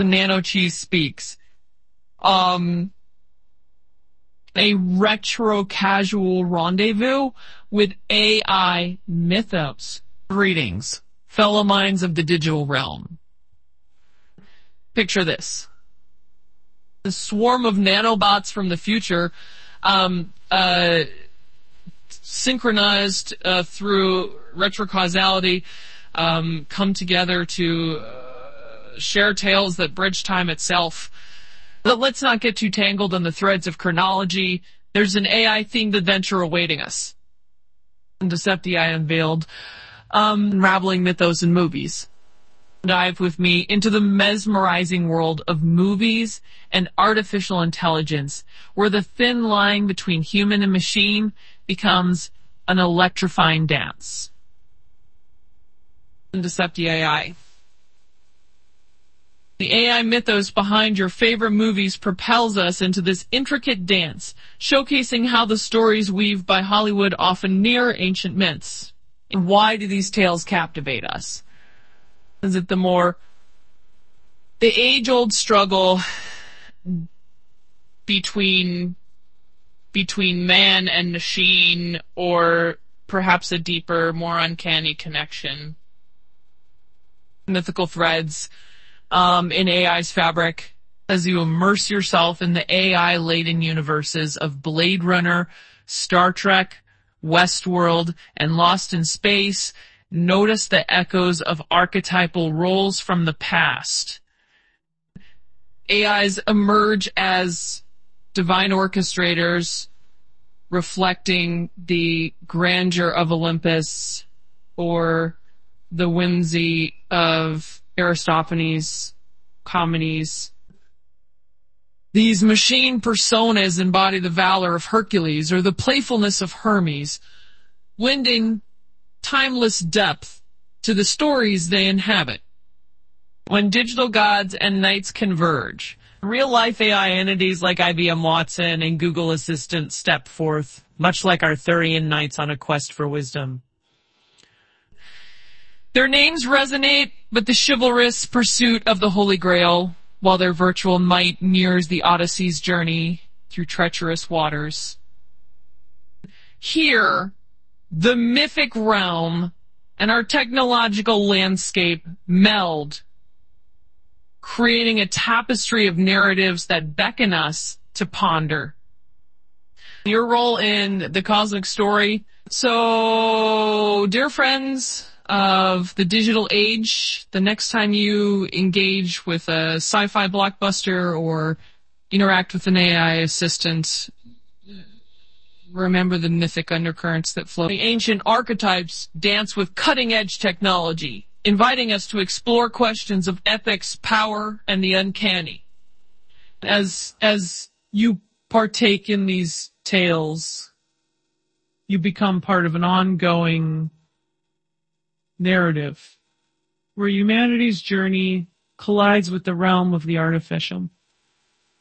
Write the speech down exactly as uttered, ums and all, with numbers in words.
Nano Cheese speaks. Um, a retro casual rendezvous with A I mythos. Greetings, fellow minds of the digital realm. Picture this. The swarm of nanobots from the future, um, uh, synchronized uh, through retrocausality, um, come together to uh, share tales that bridge time itself. But let's not get too tangled in the threads of chronology. There's an A I-themed adventure awaiting us. Decepti unveiled, um, unraveling mythos in movies. Dive with me into the mesmerizing world of movies and artificial intelligence, where the thin line between human and machine becomes an electrifying dance. Decepti A I. The A I mythos behind your favorite movies propels us into this intricate dance, showcasing how the stories weaved by Hollywood often mirror ancient myths. And why do these tales captivate us? Is it the more the age-old struggle between between man and machine, or perhaps a deeper, more uncanny connection? Mythical threads um, in A I's fabric as you immerse yourself in the A I-laden universes of Blade Runner, Star Trek, Westworld, and Lost in Space. Notice the echoes of archetypal roles from the past. A Is emerge as divine orchestrators, reflecting the grandeur of Olympus or the whimsy of Aristophanes' comedies. These machine personas embody the valor of Hercules or the playfulness of Hermes, lending timeless depth to the stories they inhabit. When digital gods and knights converge, real-life A I entities like I B M Watson and Google Assistant step forth, much like Arthurian knights on a quest for wisdom. Their names resonate with the chivalrous pursuit of the Holy Grail, while their virtual might mirrors the Odyssey's journey through treacherous waters. Here, the mythic realm and our technological landscape meld, creating a tapestry of narratives that beckon us to ponder. Your role in the cosmic story. So, dear friends of the digital age, the next time you engage with a sci-fi blockbuster or interact with an A I assistant, remember the mythic undercurrents that flow. The ancient archetypes dance with cutting-edge technology, inviting us to explore questions of ethics, power, and the uncanny. As, as you partake in these tales, you become part of an ongoing narrative where humanity's journey collides with the realm of the artificial.